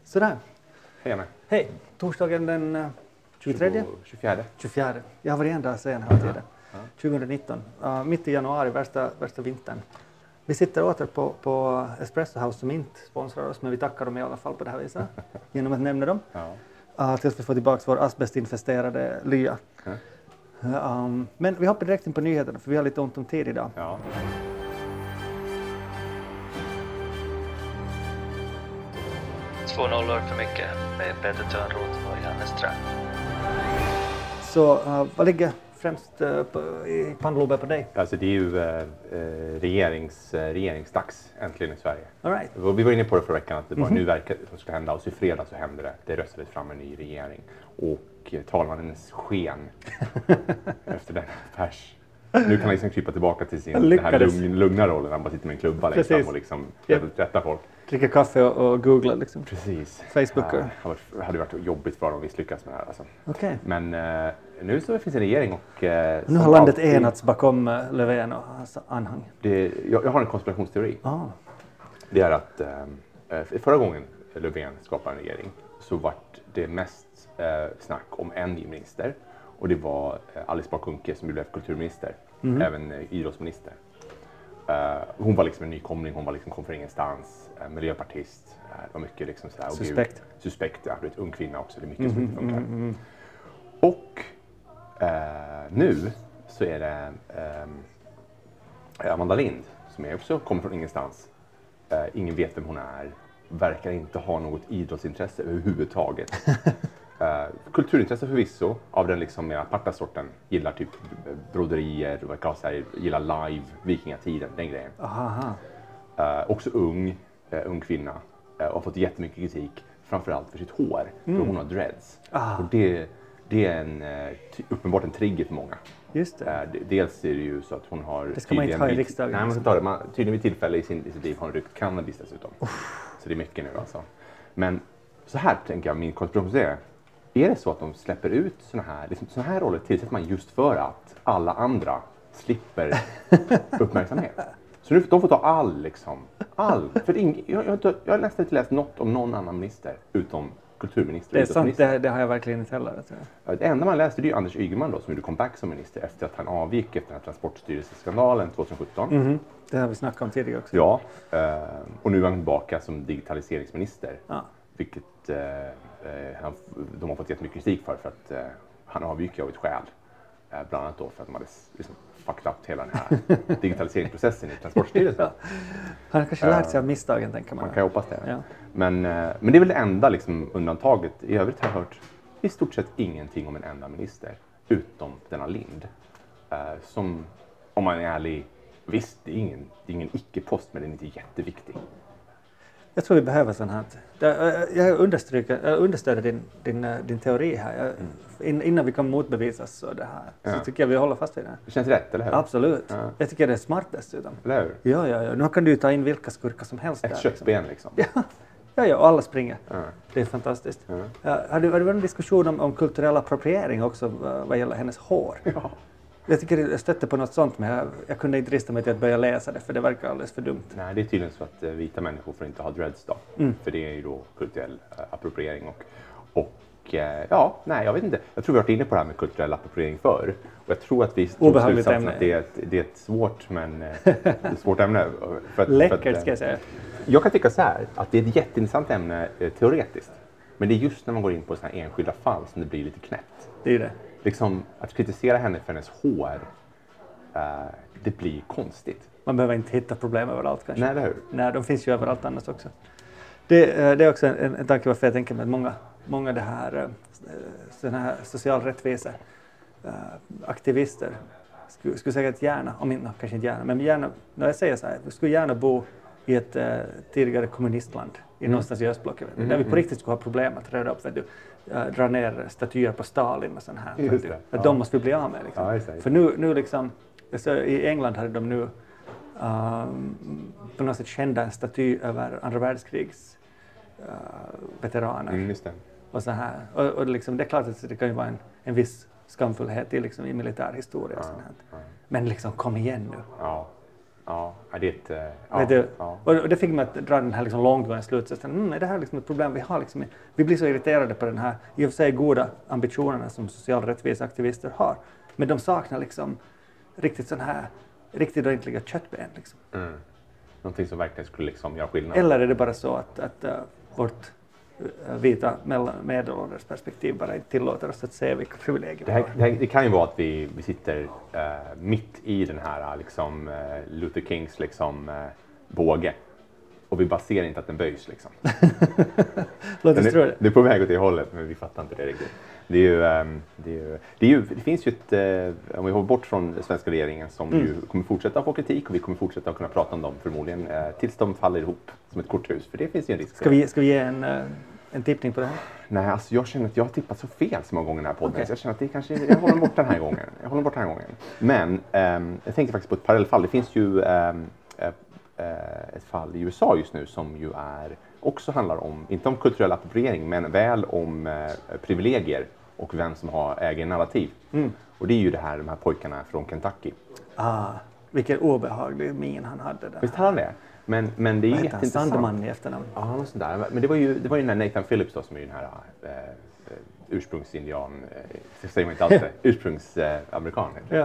Sådär. Hej Anna. Hej. Torsdagen den 23? 24. Jag har varit en dag sen hela tiden. Ja. 2019. Mitt i januari, värsta vintern. Vi sitter åter på Espresso House som inte sponsrar oss, men vi tackar dem i alla fall på det här viset. Genom att nämna dem. Ja. Tills vi får tillbaka vår asbestinfesterade lya. Men vi hoppar direkt in på nyheterna för vi har lite ont om tid idag. Ja. Två nollor för mycket med Peter Törnroth och Janne Ström. Så vad ligger främst i pannloben på dig? Alltså det är ju regeringsdags äntligen i Sverige. All right. Vi var inne på det förra veckan att det var nu verkar det som skulle hända och så i fredag så hände det. Det röstades fram en ny regering och talmannens sken efter den pers. Nu kan han liksom krypa tillbaka till sin den här lugna rollen. Han bara sitter med en klubba längst fram och liksom rättar folk. Dricka kaffe och googla liksom. Precis. Facebooker. Det hade varit jobbigt för dem att misslyckas med det här. Alltså. Okay. Men nu så finns en regering och... nu har landet enats bakom Löfven och hans anhang. Jag har en konspirationsteori. Det är att förra gången Löfven skapade en regering så var det mest snack om en ny minister. Och det var Alice Bah Kuhnke som blev kulturminister, även idrottsminister. Hon var liksom en nykomling, hon var liksom kom från ingenstans, miljöpartist. Det var mycket liksom sådär. Suspekt, ja. Det är ung kvinna också, det är mycket som inte funkar. Och nu så är det Amanda Lind som är också kommer från ingenstans. Ingen vet vem hon är, verkar inte ha något idrottsintresse överhuvudtaget. Kulturintresse förvisso av den liksom mer aparta sorten, gillar typ broderier, gillar live, vikingatiden, den grejen. Också ung kvinna och har fått jättemycket kritik, framförallt för sitt hår, för hon har dreads. Och det är uppenbart en trigger för många. Just det. Dels är det ju så att hon har... Det ska man inte ha i riksdagen. Nej, man ska ta det. Tydligen vid tillfälle i sitt liv har hon ryckt cannabis dessutom. Så det är mycket nu alltså. Men så här tänker jag, min konspiration är det så att de släpper ut såna här roller tillsätter man just för att alla andra slipper uppmärksamhet. Så nu de får ta all. För jag har nästan inte läst något om någon annan minister utom kulturminister. Det är sant, det har jag verkligen inte heller. Det enda man läste är ju Anders Ygeman då, som gjorde comeback som minister efter att han avgick efter den här transportstyrelseskandalen 2017. Det har vi snackat om tidigare också. Ja, och nu är han tillbaka som digitaliseringsminister. Vilket de har fått jättemycket kritik för att han avgick av ett skäl. Bland annat då för att de hade liksom fucked up hela den här digitaliseringsprocessen i transportstyrelsen. Han har kanske lärt sig av misstagen, tänker man. Man kan hoppas det. Ja. Men det är väl det enda liksom, undantaget. I övrigt har jag hört i stort sett ingenting om en enda minister. Utom denna Lind. Som, om man är ärlig, visst det är ingen icke-post, men den är inte jätteviktig. Jag tror vi behöver sån här. Jag understöder din teori här. Innan vi kan motbevisas så det här. Så tycker jag vi håller fast vid det. Det känns rätt, eller hur? Absolut. Ja. Jag tycker det är smart dessutom. Eller hur? Ja. Nu kan du ta in vilka skurkar som helst. Ett köttben liksom. Ja, och alla springer. Det är fantastiskt. Har det varit en diskussion om kulturell appropriering också vad gäller hennes hår? Ja. Jag tycker jag stötte på något sånt, men jag kunde inte drista mig till att börja läsa det, för det verkar alldeles för dumt. Nej, det är tydligen så att vita människor får inte ha dreads då. För det är ju då kulturell appropriering. Jag vet inte. Jag tror vi har varit inne på det här med kulturell appropriering förr. Och jag tror att vi tror slutsatsen att det är ett svårt, men ett svårt ämne. Läckert ska jag säga. Jag kan tycka så här, att det är ett jätteintressant ämne teoretiskt. Men det är just när man går in på sådana här enskilda fall som det blir lite knäppt. Det är det. Liksom, att kritisera henne för hennes hår, det blir konstigt. Man behöver inte hitta problem överallt kanske. Nej, eller hur? Nej, de finns ju överallt annars också. Det är också en tanke varför jag tänker mig att många det här, sådana här social rättvisa aktivister skulle säkert gärna, kanske inte gärna, men gärna, när jag säger så här, vi skulle gärna bo i ett tidigare kommunistland i någonstans i östblocket. Där vi på riktigt skulle ha problem att röra upp, dra ner statyer på Stalin och sånt här. Att de måste vi bli av med. Liksom. För nu liksom, så i England hade de nu på något sätt kända en staty över andra världskrigs veteraner. Och så här. Och liksom, det är klart att det kan ju vara en viss skamfullhet i militärhistoria och sånt här. Men liksom, kom igen nu. Ja, det är ett... Vet du, och det fick mig att dra den här liksom långtgående slutsatsen. Är det här liksom ett problem vi har? Liksom, vi blir så irriterade på den här i och för sig goda ambitionerna som social rättviseaktivister har. Men de saknar liksom riktigt ordentliga köttben. Liksom. Någonting som verkligen skulle liksom göra skillnad. Eller är det bara så att vårt vita medelålders perspektiv bara inte tillåter oss att se vilka privilegier vi har. Det kan ju vara att vi sitter mitt i den här liksom, Luther Kings liksom, båge. Och vi bara ser inte att den böjs. Liksom. Låt oss tro det. Det är på väg åt det hållet, men vi fattar inte det riktigt. Det finns ju om vi håller bort från den svenska regeringen som ju kommer fortsätta få kritik och vi kommer fortsätta att kunna prata om dem förmodligen tills de faller ihop som ett korthus. För det finns ju en risk. Ska vi ge en tippning på det här? Nej, alltså jag känner att jag har tippat så fel så många gånger i den här podden. Okay. Så jag känner att det kanske, jag håller bort den här gången. Men jag tänkte faktiskt på ett parallellfall. Det finns ju ett fall i USA just nu som ju också handlar om, inte om kulturell appropriering, men väl om privilegier och vem som äger narrativ. Och det är ju de här pojkarna från Kentucky. Vilken obehaglig min han hade där. Visst hade han det? Men det är ju jätteintressant. Sandman i efternamn. Ja, något sånt där. Men det var ju den här Nathan Phillips då, som är ju den här ursprungsindian, säger man inte alls det, ursprungsamerikan. Ja.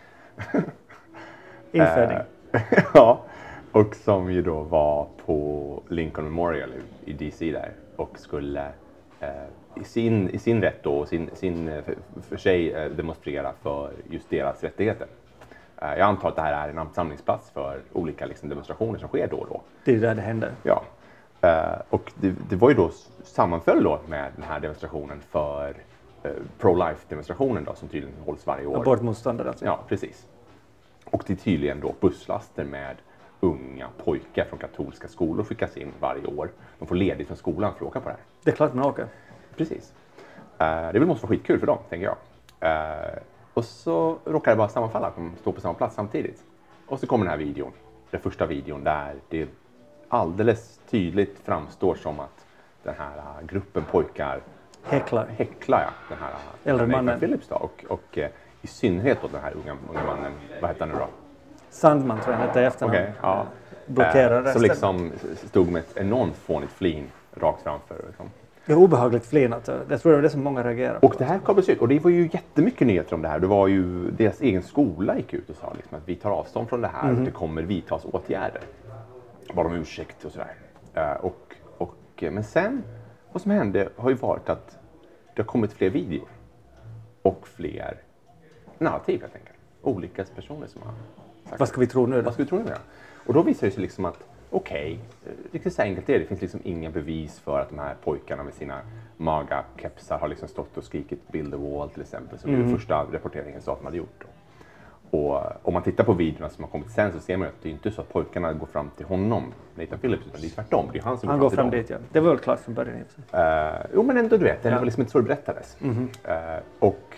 Inföding. Ja, och som ju då var på Lincoln Memorial i DC där och skulle i sin rätt då, för sig demonstrera för just deras rättigheter. Jag antar att det här är en samlingsplats för olika liksom, demonstrationer som sker då och då. Det är där det händer. Ja. Och det var ju då sammanföll då med den här demonstrationen för pro-life-demonstrationen då, som tydligen hålls varje år. Abortmotståndare alltså. Ja, precis. Och det är tydligen då busslaster med unga pojkar från katolska skolor skickas in varje år. De får ledigt från skolan för att åka på det här. Det är klart man åker. Precis. Det måste vara skitkul för dem, tänker jag. Och så råkar det bara sammanfalla att de står på samma plats samtidigt. Och så kommer den här videon. Den första videon där det alldeles tydligt framstår som att den här gruppen pojkar häcklar den här äldre mannen Phillips då. Och i synnerhet då den här unga mannen, vad heter han nu då? Sandman tror jag hette efternamn. Okej, ja. Blockerar resten. Som liksom stod med ett enormt fånigt flin rakt framför. Liksom. Det är obehagligt flinat. Jag tror det var det som många reagerade på. Och det här kablades ut. Och det var ju jättemycket nyheter om det här. Det var ju deras egen skola gick ut och sa liksom att vi tar avstånd från det här. Och det kommer vidtas åtgärder. Bara om ursäkt och sådär. Men sen, vad som hände har ju varit att det har kommit fler videor. Och fler narrativ helt enkelt. Olika personer som har sagt. Vad ska vi tro nu då? Vad ska vi tro nu då? Och då visar det sig liksom att riktigt så enkelt är det. Det finns liksom inga bevis för att de här pojkarna med sina maga-kepsar har liksom stått och skrikit Build the wall till exempel. Som den första rapporteringen sa att de hade gjort. Och om man tittar på videorna som har kommit sen så ser man att det är inte så att pojkarna går fram till honom, Nathan Phillips, utan det är tvärtom. Det är han som går fram dit, ja. Det var väl klart från början. Jo, men ändå, du vet, det var liksom inte så det berättades. Och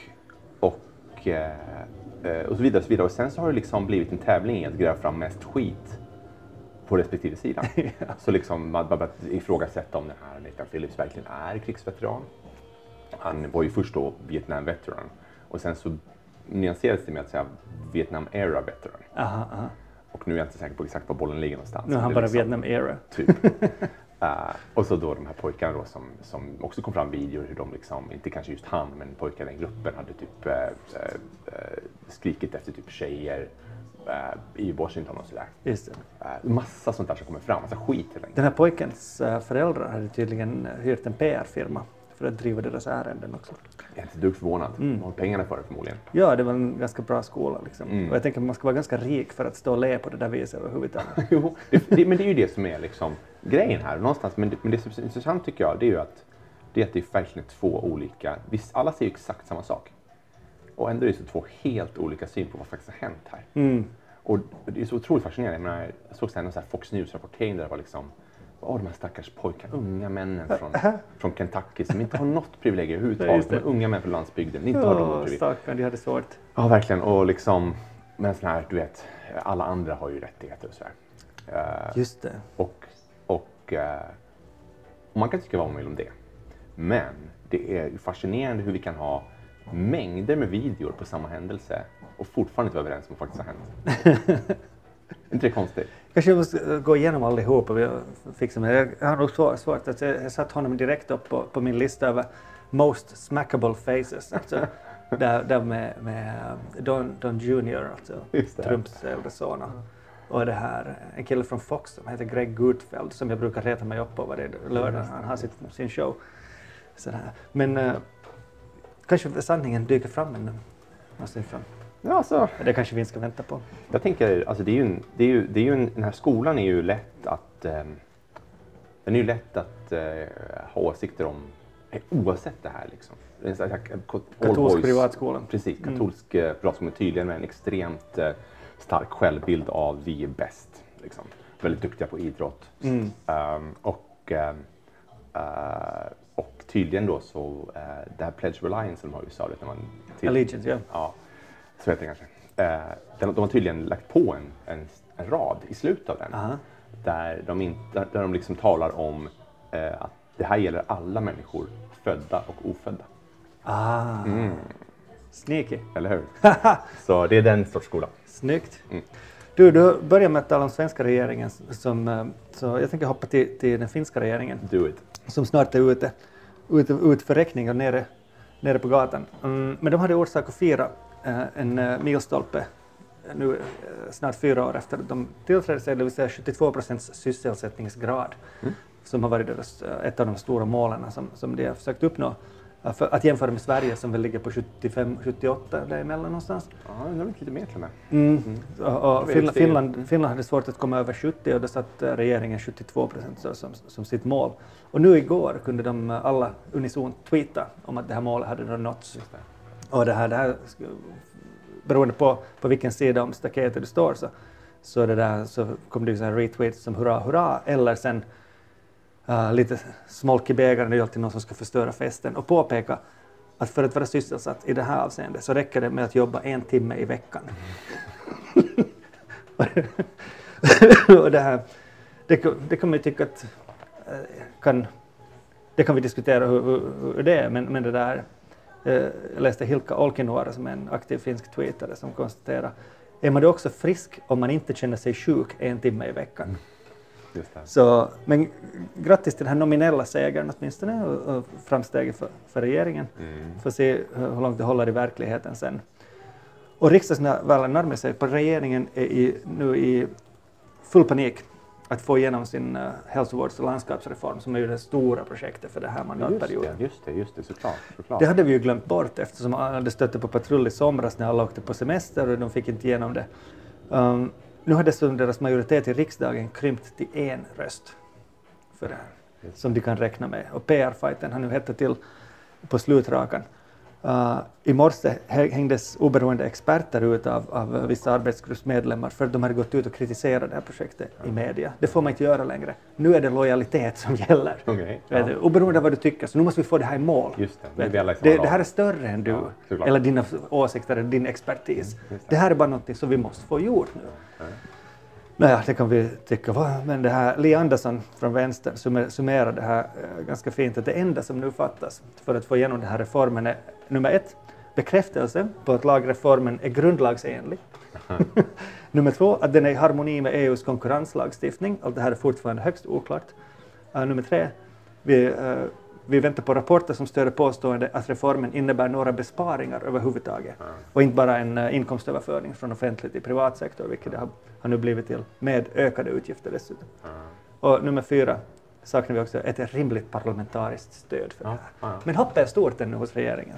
så vidare och så vidare. Och sen så har det liksom blivit en tävling i att gräva fram mest skit på respektive sida. Så liksom man bara ifrågasätta om den här Nathan Phillips verkligen är krigsveteran. Han var ju först då Vietnam veteran. Och sen så nyanserades det med att säga Vietnam era veteran. Aha. Och nu är jag inte säker på exakt var bollen ligger någonstans. Nu är han bara liksom, Vietnam era. Typ. Och så då de här pojkarna då som också kom fram videor hur de liksom, inte kanske just han, men pojkarna i den gruppen hade typ skrikit efter typ tjejer i Washington och sådär. Just det. Massa sånt där som kommer fram, massa skit helt enkelt. Den här pojkens föräldrar hade tydligen hyrt en PR-firma för att driva deras ärenden också. Jag är inte dugg förvånad. De har pengarna för det förmodligen. Ja, det var en ganska bra skola liksom. Och jag tänker att man ska vara ganska rik för att stå och le på det där viset överhuvudtaget. Jo, men det är ju det som är liksom grejen här någonstans. Men det som är intressant tycker jag, det är ju att det är verkligen två olika, visst alla säger exakt samma sak. Och ändå är det så två helt olika syn på vad faktiskt har hänt här. Och det är så otroligt fascinerande. Jag såg en Fox News-rapportering där det var liksom de här stackars pojkar, unga männen från Kentucky som inte har något privilegier överhuvudtaget. Men unga män från landsbygden, inte har de något privilegier. Stackarn, de hade svårt. Ja, verkligen. Och liksom, men sån här, du vet, alla andra har ju rättigheter och sådär. Just det. Och man kan tycka vad man vill om det. Men det är fascinerande hur vi kan ha mängder med videor på samma händelse och fortfarande inte vara överens om vad faktiskt har hänt. Inte det konstigt? Kanske jag måste gå igenom allihop och fixa med. Jag har nog svårt att jag satt honom direkt upp på min lista över most smackable faces. Alltså, där med Don Jr, alltså Trumps äldre son. Och det här, en kille från Fox som heter Greg Gutfeld som jag brukar reta mig upp på varje lördag. Han har sin show. Sådär. Men kanske sanningen dyker fram ännu. Ja, alltså, det kanske vi ska vänta på. Jag tänker, alltså den här skolan är ju lätt att den är ju lätt att ha åsikter om oavsett det här liksom. Katolsk privatskola. Precis, katolsk privatskola tydligen med en extremt stark självbild av vi är bäst liksom. Väldigt duktiga på idrott. Och tydligen då så det här Pledge of Allegiance som de har i USA när man Allegiance, ja. Ja. Så heter det kanske. De har tydligen lagt på en rad i slutet av den. Där de liksom talar om att det här gäller alla människor, födda och ofödda. Sneaky. Eller hur? Så det är den sorts skola. Snyggt. Du börjar med att tala om svenska regeringen. Så jag tänker hoppa till den finska regeringen. Do it. Som snart är ut för räkning och nere på gatan. Men de hade orsak att fira en milstolpe nu snart 4 år efter de tillträdde sig, det vill säga 72% sysselsättningsgrad som har varit ett av de stora målen som de har försökt uppnå. Att jämföra med Sverige som väl ligger på 75-78 däremellan någonstans. Ja, det är lite mer till och med. Finland hade svårt att komma över 70 och då satt regeringen 72% som sitt mål. Och nu igår kunde de alla unisont tweeta om att det här målet hade nåtts. Och det här beroende på vilken sida om staketet du står så kommer det så här retweets som hurra hurra eller sen lite smolk i bägaren, det är alltid någon som ska förstöra festen och påpeka att för att vara sysselsatt i det här avseendet så räcker det med att jobba 1 timme i veckan. Och det kan man ju tycka att det kan vi diskutera hur det är, men det där jag läste Hilkka Olkinuora som är en aktiv finsk tweetare som konstaterar är man då också frisk om man inte känner sig sjuk 1 timme i veckan. Så, men grattis till den här nominella segern åtminstone och framsteget för regeringen. Får se hur långt det håller i verkligheten sen. Och riksdagsvalen närmar sig på regeringen är nu i full panik att få igenom sin hälsovårds- och landskapsreform som är ju det stora projektet för det här mandatperioden. Just det, såklart. Det hade vi ju glömt bort eftersom alla hade stötte på patrull i somras när alla åkte på semester och de fick inte igenom det. Nu har dessutom deras majoritet i riksdagen krympt till 1 röst för det här, som de kan räkna med. Och PR-fighten har nu hettat till på slutrakan. I morse hängdes oberoende experter ut av vissa arbetsgruppsmedlemmar för att de hade gått ut och kritiserat det här projektet i media. Det får man inte göra längre. Nu är det lojalitet som gäller. Oberoende av vad du tycker, så nu måste vi få det här i mål. Just det här är större än du, eller dina åsikter eller din expertis. Det här är bara något som vi måste få gjort nu. Naja, det kan vi tycka. Men det här, Li Andersson från vänster summerar det här ganska fint att det enda som nu fattas för att få igenom den här reformen är nummer 1, bekräftelse på att lagreformen är grundlagsenlig. Nummer 2, att den är i harmoni med EUs konkurrenslagstiftning. Allt det här är fortfarande högst oklart. Nummer 3, vi väntar på rapporter som stöder påstående att reformen innebär några besparingar överhuvudtaget. Och inte bara en inkomstöverföring från offentlig till privat sektor, vilket det har nu blivit till med ökade utgifter dessutom. Och nummer 4 saknar vi också ett rimligt parlamentariskt stöd för det här. Men hoppet är stort ännu hos regeringen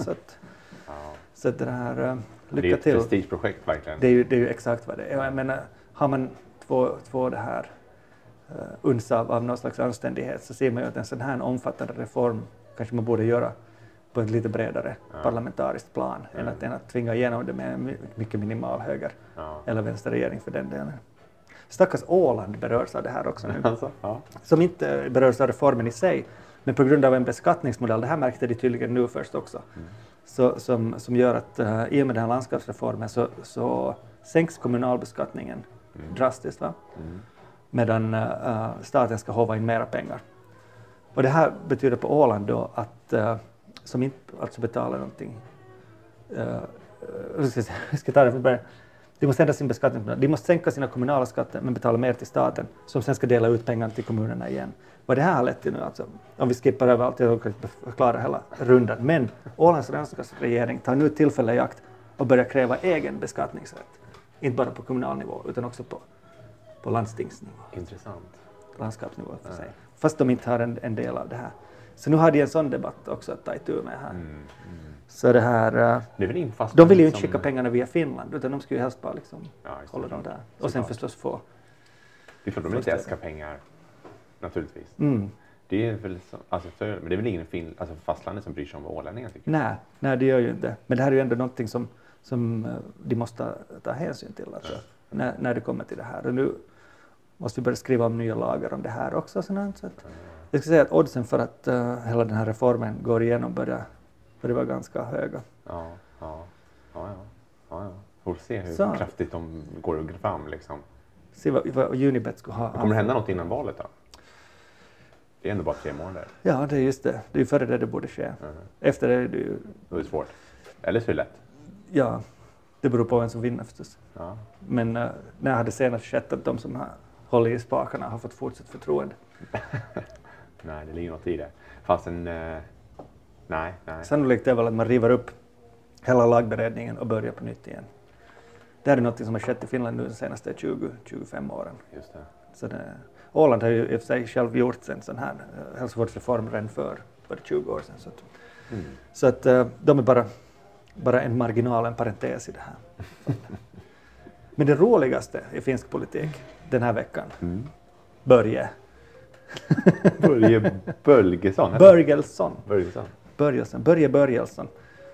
så att det här lycka till. Det är ett prestigeprojekt verkligen. Det är ju exakt vad det är. Jag menar, har man två det här uns av någon slags anständighet så ser man ju att en sån här omfattande reform kanske man borde göra på ett lite bredare parlamentariskt plan än att tvinga igenom det med en mycket minimal höger eller vänsterregering för den delen. Stackars Åland berörs av det här också nu. Som inte berörs av reformen i sig, men på grund av en beskattningsmodell, det här märkte de tydligen nu först också, som gör att i och med den här landskapsreformen så sänks kommunalbeskattningen drastiskt, medan staten ska håva in mera pengar. Och det här betyder på Åland då att som inte alltså betalar någonting. Jag ska ta det från början. De måste ändra sin beskattning. De måste sänka sina kommunala skatter men betala mer till staten som sen ska dela ut pengar till kommunerna igen. Vad det här har lett till nu alltså, om vi skippar över allt, jag kan inte förklara hela rundan. Men Ålands Rönnskas regering tar nu tillfälle i akt och börjar kräva egen beskattningsrätt. Inte bara på kommunal nivå utan också på landstingsnivå. Intressant. Landskapsnivå för sig. Fast de inte har en del av det här. Så nu har de en sån debatt också att ta itu med här. Så det här... Det är väl de vill ju inte skicka pengarna via Finland utan de ska ju helst bara liksom hålla dem där. Och sen förstås få... Det är klart de vill inte äska pengar, naturligtvis. Det är väl så, alltså, men det är väl ingen fastlandet som bryr sig om vad ålänningar tycker? Nej, det gör ju inte. Men det här är ju ändå någonting som de måste ta hänsyn till alltså, när det kommer till det här. Och nu måste vi börja skriva om nya lagar om det här också. Så att, jag ska säga att oddsen för att hela den här reformen går igenom börjar vara ganska höga. Ja. Får se hur kraftigt de går fram liksom. Se vad Unibet skulle ha. Kommer det hända något innan valet då? Det är ändå bara 3 månader. Ja, det är just det. Det är ju före det borde ske. Efter det är det ju... Då är det svårt. Eller så är det lätt. Ja, det beror på vem som vinner förstås. Ja. Men när hade senast skett att de som har hållit i spakarna har fått fortsatt förtroende? Nej, det ligger något i det. Fast nej. Sannolikt är väl att man river upp hela lagberedningen och börjar på nytt igen. Det här är något som har skett i Finland nu de senaste 20-25 åren. Just det. Så Åland har ju i och för sig själv gjort en sån här hälsovårdsreform redan för 20 år sedan. Så att de är bara en marginal, en parentes i det här. Men det roligaste i finsk politik den här veckan, Börje Börjelsson.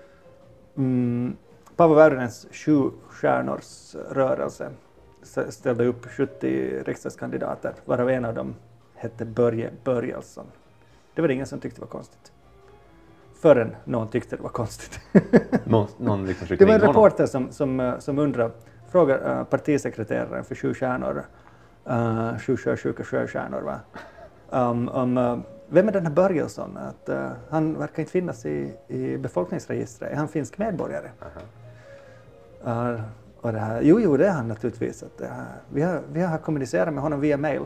Paavo Väyrynens 7-stjärnors rörelse ställde upp 70 riksdagskandidater, varav en av dem hette Börje Börjelsson. Det var ingen som tyckte det var konstigt. Förrän någon tyckte det var konstigt. någon liksom det var en reporter som frågar partisekreteraren för 7 stjärnor, 7 sjösjuka sjöstjärnor, va? Vem är den här Börjelsson? Att, han verkar inte finnas i befolkningsregistret. Är han finsk medborgare? Och det här, jo, det är han naturligtvis. Att, vi har kommunicerat med honom via mail.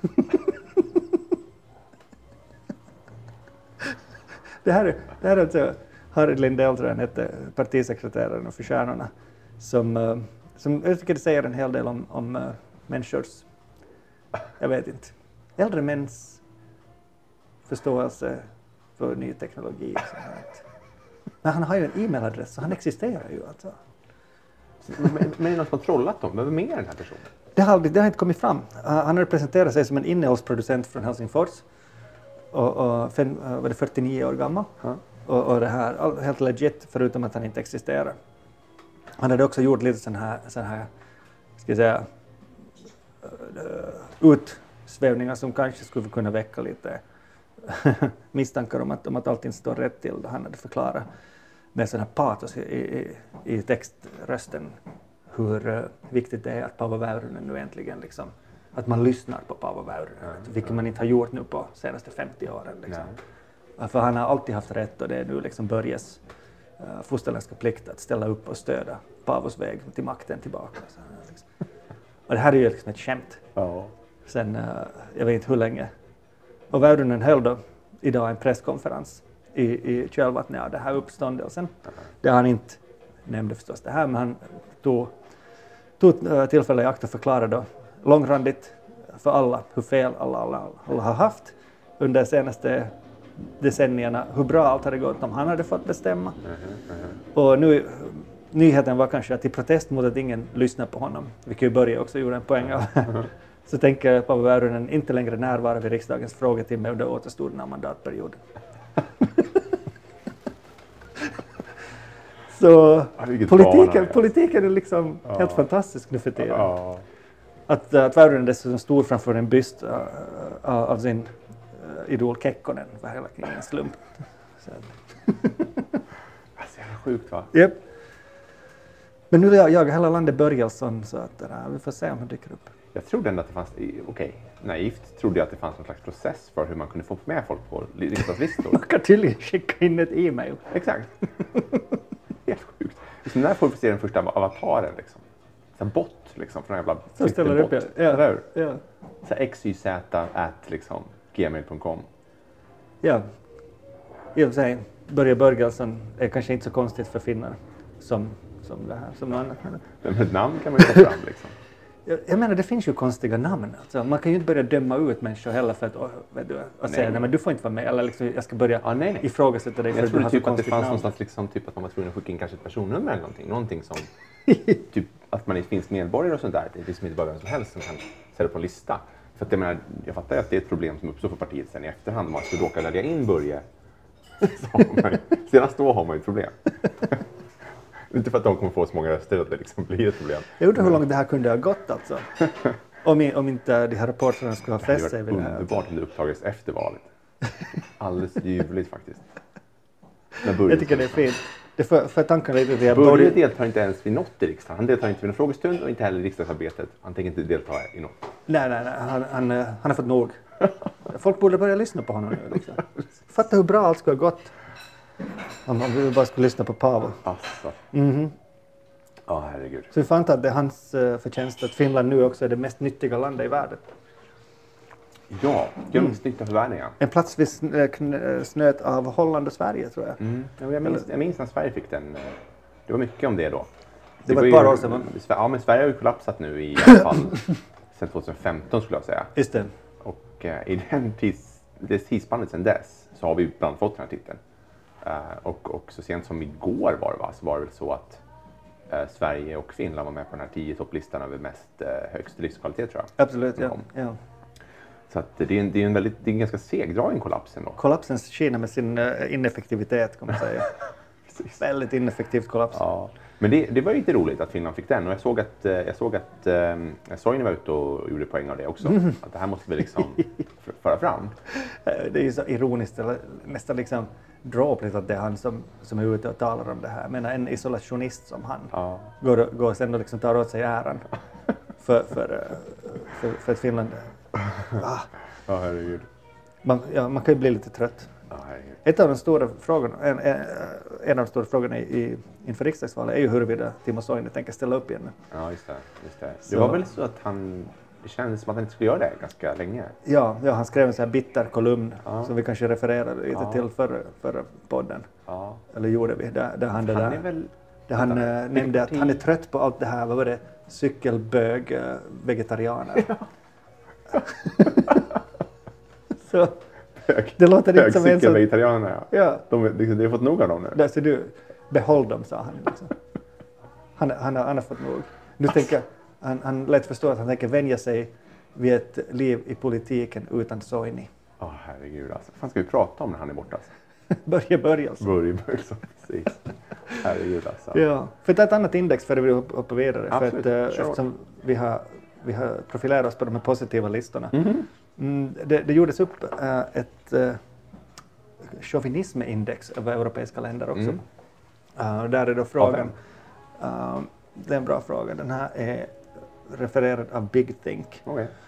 det här är alltså Harry Lindell, tror jag, hette partisekreteraren för Stjärnorna. Som jag tycker det säger en hel del om människors, jag vet inte, äldre mäns förståelse för ny teknologi. Men han har ju en e-mailadress så han existerar ju alltså. Men är det någon som har trollat dem? Vem är den här personen? Det har inte kommit fram. Han har presenterat sig som en innehållsproducent från Helsingfors. Och var det 49 år gammal. Och det här, helt legit, förutom att han inte existerar. Han hade också gjort lite sån här ska jag säga, utsvävningar som kanske skulle kunna väcka lite misstankar om att allting står rätt till. Då han hade förklarat med sån här patos i textrösten hur viktigt det är att Paavo Väyrynen nu äntligen liksom, att man lyssnar på Paavo Väyrynen, vilket man inte har gjort nu på senaste 50 åren. Liksom. För han har alltid haft rätt och det är nu liksom Börjes fosterländska plikt att ställa upp och stödja Paavos väg till makten tillbaka. Så, liksom. Och det här är ju liksom ett skämt. Sen, jag vet inte hur länge. Och Väyrynen höll då idag en presskonferens i kölvattnet av den här uppståndelsen. Där han inte nämnde förstås det här, men han tog tillfälle i akt och förklarade då långrandigt för alla hur fel alla har haft under de senaste decennierna, hur bra allt hade gått om han hade fått bestämma. Och nu, nyheten var kanske att i protest mot att ingen lyssnar på honom, vilket Börje också gjorde en poäng av, så tänker Paavo Väyrynen inte längre närvara vid riksdagens frågetimme under återstoden av mandatperioden. Så politiken är liksom helt fantastisk nu för tiden. Att Väyrynen dessutom stod framför en byst av sin idol Kekkonen var hela tiden en slump. Det är så sjukt, va? Yep. Men nu jagar hela landet Börjelsson, så att vi får se om han dyker upp. Jag trodde ändå att det fanns, naivt trodde jag att det fanns någon slags process för hur man kunde få med folk på riksdagslistor. Man kan tydligen skicka in ett e-mail. Exakt. Helt sjukt. Så när får vi se den första avataren liksom? så bot liksom från en jävla så ställer upp eller hur? Ja. Så xyz liksom gmail.com. Ja. I och för sig, Börje Börgelsen är kanske inte så konstigt för finnar som det här, som något annat. Men ett namn kan man ju ta fram liksom. Jag menar, det finns ju konstiga namn. Alltså, man kan ju inte börja döma ut människor heller för att säga nej, men du får inte vara med. Eller liksom, jag ska börja ifrågasätta dig för att du har så typ att det fanns namn. någonstans liksom, typ att man var tvungen att skicka in kanske ett personnummer eller någonting. Någonting som, typ att man är finsk medborgare och sånt där. Det är liksom inte bara vem som helst som kan sätta på en lista. För att jag fattar ju att det är ett problem som uppstår för partiet sen i efterhand. Om man skulle råka välja in Börje. Senast då har man ju ett problem. Inte för att de kommer få så många röster att det liksom blir ett problem. Jag undrar hur långt det här kunde ha gått alltså. Om inte de här rapporterna skulle ha fäst sig vid det här. Det underbart om det upptagits efter valet. Alldeles ljuvligt faktiskt. Jag tycker det är fint. Det för tanken lite till Börje deltar inte ens vid något i riksdagen. Han deltar inte vid en frågestund och inte heller i riksdagsarbetet. Han tänker inte delta i något. Nej. Han har fått nog. Folk borde börja lyssna på honom nu. Liksom. Fatta hur bra allt skulle ha gått. Om vi bara skulle lyssna på Paavo. Alltså. Ja, herregud. Så vi fann att det är hans förtjänst att Finland nu också är det mest nyttiga landet i världen. Ja, gör mest nytta för världen, ja. En plats vi snöt av Holland och Sverige, tror jag. Jag minns när Sverige fick den. Det var mycket om det då. Det var ett par år sedan, va? Ja, men Sverige har ju kollapsat nu i alla fall sedan 2015 skulle jag säga. Just det. Och i det tidsspannet sedan dess så har vi bland fått den här titeln. Och så sent som igår så var det väl så att Sverige och Finland var med på den här 10 topplistan över högst livskvalitet, tror jag. Absolut, ja. Så att det är en ganska segdragen kollaps ändå. Kollapsen skiner med sin ineffektivitet, kan man säga. Väldigt ineffektivt kollaps. Ja. Men det var ju lite roligt att Finland fick den, och jag såg att Soini var ute och gjorde poäng av det också. Att det här måste vi liksom föra fram. Det är ju så ironiskt, eller nästan liksom dråpligt att det är han som är ute och talar om det här. Men en isolationist som han går sen och liksom tar åt sig äran för att Finland... Ja, herregud. Man kan ju bli lite trött. Ja, herregud. En av de stora frågorna inför riksdagsvalet är ju huruvida Timo Soini tänker ställa upp igen. Ja, just det. Det var väl så att det kändes som att han inte skulle göra det ganska länge. Ja, han skrev en sån här bitter kolumn som vi kanske refererade lite till förra podden. Ja. Eller gjorde vi, där han nämnde att han är trött på allt det här, vad var det? Cykelbög, vegetarianer. Ja. Så det låter inte som en sån... Vegetarianerna, ja. De har fått nog av dem nu. Där ser du, behåll dem, sa han. Liksom. Han har fått nog. Nu tänker han lät förstå att han tänker vänja sig vid ett liv i politiken utan Soini. Herregud alltså. Vad fan ska vi prata om när han är borta? Börje Börjelsen, precis. Herregud alltså. Ja, för att ta ett annat index för att vi hoppar vidare. Absolut, för att, eftersom vi har profilerat oss på de här positiva listorna. Det gjordes upp ett chauvinismindex över europeiska länder också. Där är då frågan, det är en bra fråga. Den här är refererad av Big Think.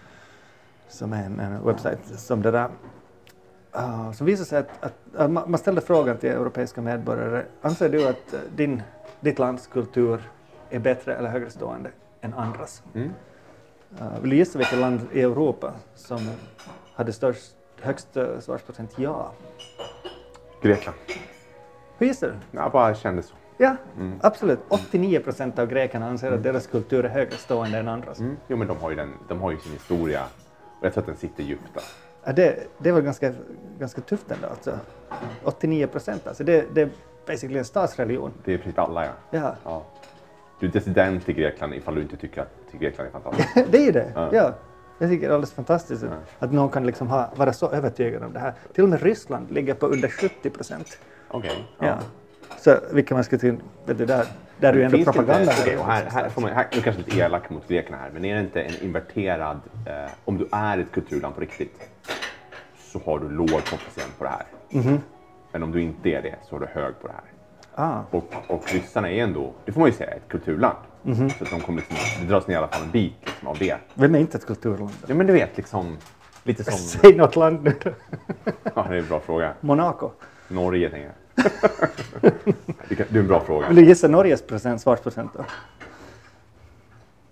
Som är en webbsajt som det där. Som visar sig att man ställde frågan till europeiska medborgare. Anser du att ditt lands kultur är bättre eller högre stående än andras? Vill du gissa vilket land i Europa som hade högst svarsprocent ja? Grekland. Hur gissar du? Jag bara kände så. Ja, absolut. 89% av grekerna anser att deras kultur är högre stående än andras. Jo, men de har ju sin historia, och jag tror att den sitter djupt där. Ja, det var ganska tufft ändå. Alltså. 89%, alltså det är basically en statsreligion. Det är precis alla, ja. Du är dissident i Grekland ifall du inte tycker att Grekland är fantastiskt. Det är ju det, ja. Jag tycker det är alldeles fantastiskt att någon kan liksom vara så övertygad om det här. Till och med Ryssland ligger på under 70%. Okej. Ja. Så vilka man ska till, vet du, där är ju ändå propaganda. Här får man, nu kanske lite elak mot grekerna här, men är det inte en inverterad, om du är ett kulturland på riktigt så har du låg koefficient på det här. Men om du inte är det så har du hög på det här. Och ryssarna är ändå, det får man ju säga, ett kulturland. Så att de kommer liksom, det dras ner i alla fall en bit liksom av det. Vem är inte ett kulturland? Ja, men du vet liksom, lite som... Säg något land nu då. Ja, det är en bra fråga. Monaco. Norge, tänker jag. Det är en bra fråga. Vill du gissa Norges svarsprocent då?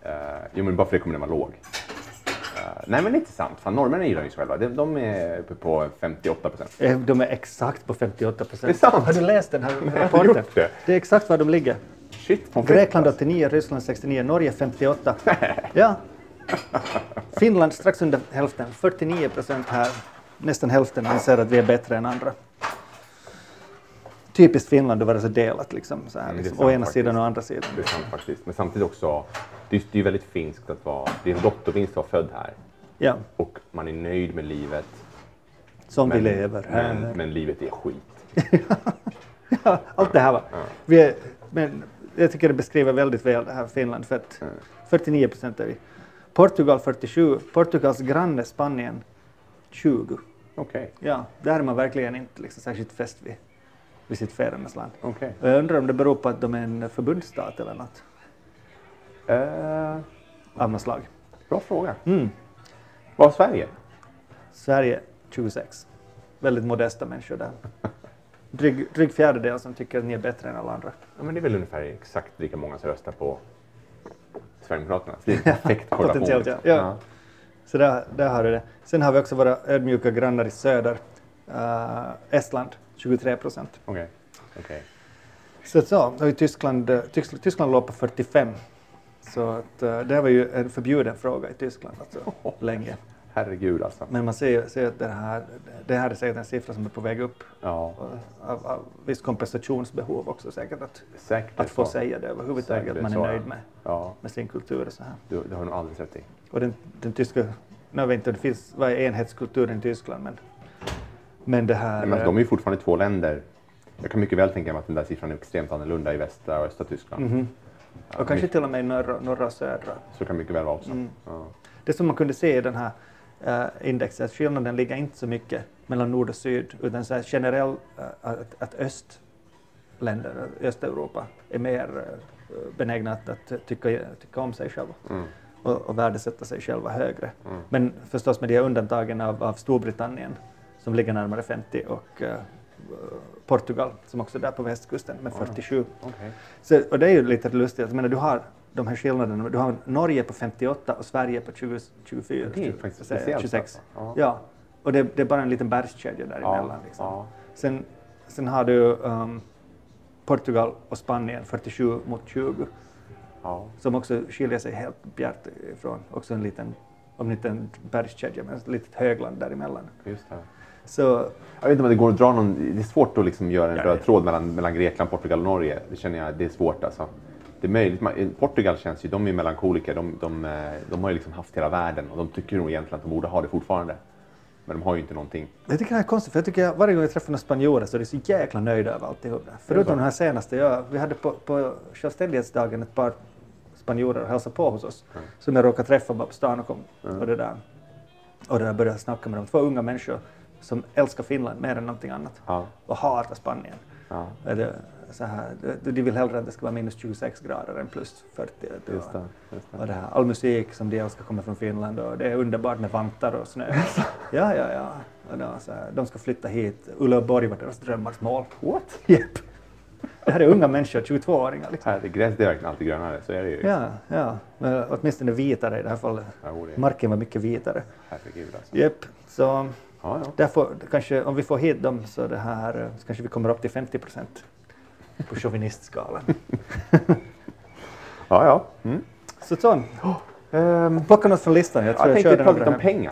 Jo, men bara för det kommer när man låg. Nej, men inte sant. Fan, norrmännen gillar ju sig själva. De är uppe på 58%. De är exakt på 58%. Det är sant. Har du läst den här rapporten? det. Det är exakt var de ligger. Shit, Grekland 89, Ryssland 69, Norge 58. Ja. Finland strax under hälften, 49% här. Nästan hälften anser att vi är bättre än andra. Typiskt Finland att vara så delat liksom. Så här, liksom. Å ena sidan och andra sidan. Det är sant faktiskt. Men samtidigt också, det är ju väldigt finskt att vara, det är en lottovinst att vara född här. Ja. Och man är nöjd med livet. Som vi lever här. Men livet är skit. Ja, allt det här va. Men jag tycker det beskriver väldigt väl det här Finland. För att 49% är vi. Portugal 47. Portugals granne Spanien 20. Okej. Ja, där är man verkligen inte liksom särskilt fäst vid sitt fädernes land. Okej. Jag undrar om det beror på att de är en förbundsstat eller något. Av något slag. Bra fråga. Vad är Sverige? Sverige 26. Väldigt modesta människor där. Dryg fjärdedel som tycker att ni är bättre än alla andra. Ja, men det är väl ungefär exakt lika många som röstar på Sverigedemokraterna. Det är en perfekt korrelation. Potentiellt, ja. Så där har du det. Sen har vi också våra ödmjuka grannar i söder. Estland 23%. Okej. Så har ju Tyskland låg på 45. Så att, det var ju en förbjuden fråga i Tyskland alltså, länge. Herregud alltså. Men man ser att det här är säkert en siffra som är på väg upp. Ja. Av visst kompensationsbehov också säkert att få säga det överhuvudtaget, att man är nöjd med sin kultur och så här. Det har nog aldrig rätt i. Och den tyska, jag vet inte om det finns, vad är enhetskulturen i Tyskland, men det här... Men de är ju fortfarande två länder. Jag kan mycket väl tänka mig att den där siffran är extremt annorlunda i västra och östra Tyskland. Och kanske till och med i norra och södra. Så kan mycket väl vara också. Ja. Det som man kunde se i den här indexet, att skillnaden ligger inte så mycket mellan nord och syd, utan så här generellt att Östeuropa är mer benägna att tycka om sig själva och värdesätta sig själva högre. Men förstås med de undantagen av Storbritannien som ligger närmare 50 och Portugal som också är där på västkusten med 47. Okay. Så, och det är ju lite lustigt, jag menar, du har de här skillnaderna, du har Norge på 58 och Sverige på 24. Det är faktiskt speciellt, 26. alltså. Ja, och det är bara en liten bergskedja däremellan. Liksom. Sen har du Portugal och Spanien 47 mot 20. Som också skiljer sig helt bjärt ifrån. Också en liten bergskedja med ett litet högland däremellan. Just det. Så, jag vet inte om det går att dra det är svårt att liksom göra en röd tråd mellan Grekland, Portugal och Norge. Det känner jag, det är svårt alltså. Det är möjligt. Portugal känns ju, de är melankolika. De har ju liksom haft hela världen och de tycker nog egentligen att de borde ha det fortfarande. Men de har ju inte någonting. Jag tycker det här är konstigt, för jag tycker varje gång jag träffar några spanjorer så är det så jäkla nöjda över alltihop. Förutom den här senaste, vi hade på självständighetsdagen ett par spanjorer och hälsade på hos oss. Så när jag råkade träffa bara på stan och kom och det där började snacka med dem. 2 unga människor som älskar Finland mer än någonting annat och hatar Spanien. Så här, de vill hellre att det ska vara minus 26 grader än plus 40. Just det. Och det här, all musik som de älskar kommer från Finland och det är underbart med vantar och snö. Ja. Och då, så här, de ska flytta hit. Uleåborg var deras drömmars mål. What? Yep. Det här är unga människor, 22-åringar. Liksom. Gräs, det är verkligen alltid grönare, så är det ju. Ja. Men åtminstone vitare i det här fallet. Marken var mycket vitare. Herregud alltså. Japp, så därför, kanske, om vi får hit dem så kanske vi kommer upp till 50% på chauvinistskalan. Så. Plocka något från listan. Jag tänkte prata om pengar.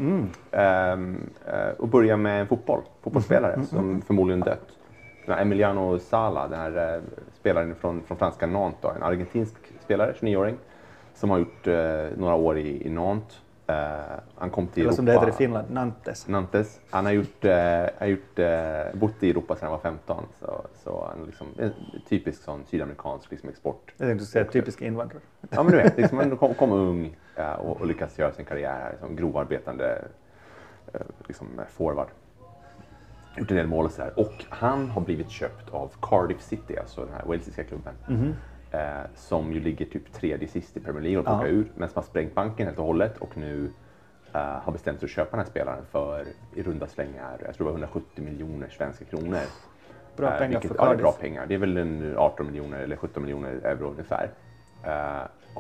Och börja med en fotbollsspelare som förmodligen dött. Emiliano Sala, den här spelaren från franska Nantes, en argentinsk spelare, 29-åring, som har gjort några år i Nantes. Han kom till Europa. Som det heter i Finland, Nantes. Han har bott i Europa sedan han var 15. Så han liksom en typisk sån sydamerikansk liksom export. Jag tänkte säga typisk invandrare. Ja, men du vet, liksom, han kom ung och lyckas göra sin karriär här som grovarbetande liksom forward. Gjort en del mål och så här. Och han har blivit köpt av Cardiff City, alltså den här walesiska klubben. Som ju ligger typ 3:e sist i Premier League och plockar ur. Men som har sprängt banken helt och hållet och nu har bestämt sig att köpa den här spelaren för i runda slängar, jag tror det var 170 miljoner svenska kronor. Bra pengar för Cardiff. Ja, bra pengar. Det är väl en 18 miljoner eller 17 miljoner euro ungefär. Och